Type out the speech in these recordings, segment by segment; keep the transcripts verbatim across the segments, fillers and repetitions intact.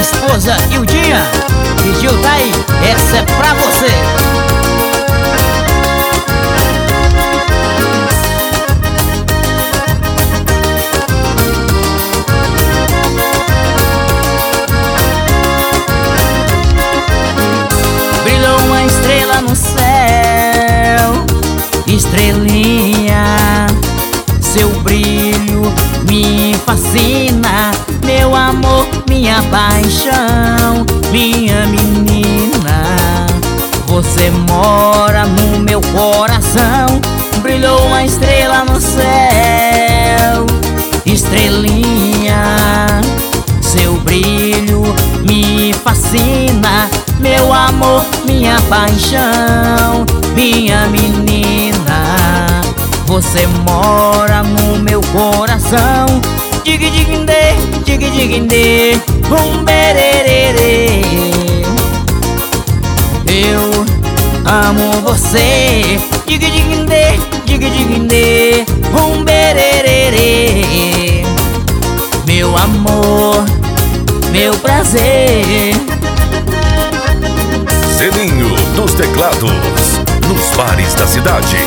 esposa Ildinha pediu, tá aí, essa é pra você. Brilhou uma estrela no céu, estrelinha, seu brilho me fascina, meu amor, minha paixão, minha menina. Você mora no meu coração. Brilhou uma estrela no céu, estrelinha, seu brilho me fascina, meu amor, minha paixão, minha menina. Você mora no meu coração. Dig dig de, dig dig de, bum bererê. Eu amo você. Dig dig de, dig dig de, bum bererê. Meu amor, meu prazer. Zeninho dos teclados, nos bares da cidade.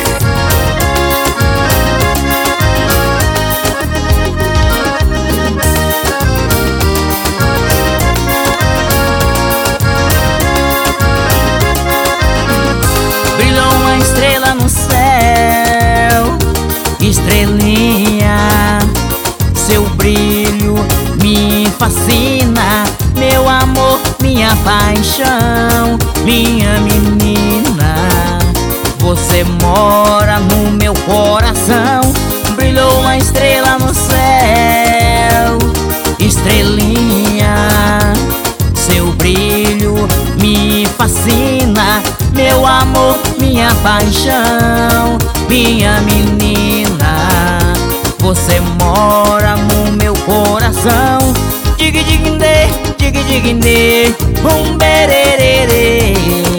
Brilhou uma estrela no céu, estrelinha, seu brilho me fascina, meu amor, minha paixão, minha menina. Você mora no meu coração. Brilhou uma estrela no céu, estrelinha, seu brilho me fascina, meu amor, minha paixão, minha menina. Você mora no meu coração. Dig dig de, dig dig de, bum bererê.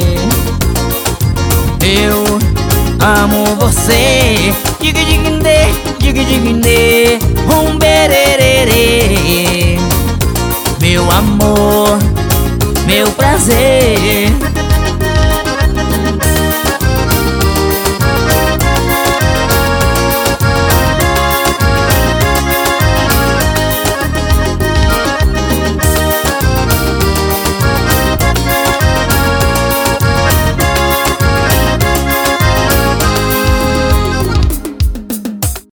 Eu amo você. Dig dig de, dig dig de, bum bererê. Meu amor, meu prazer.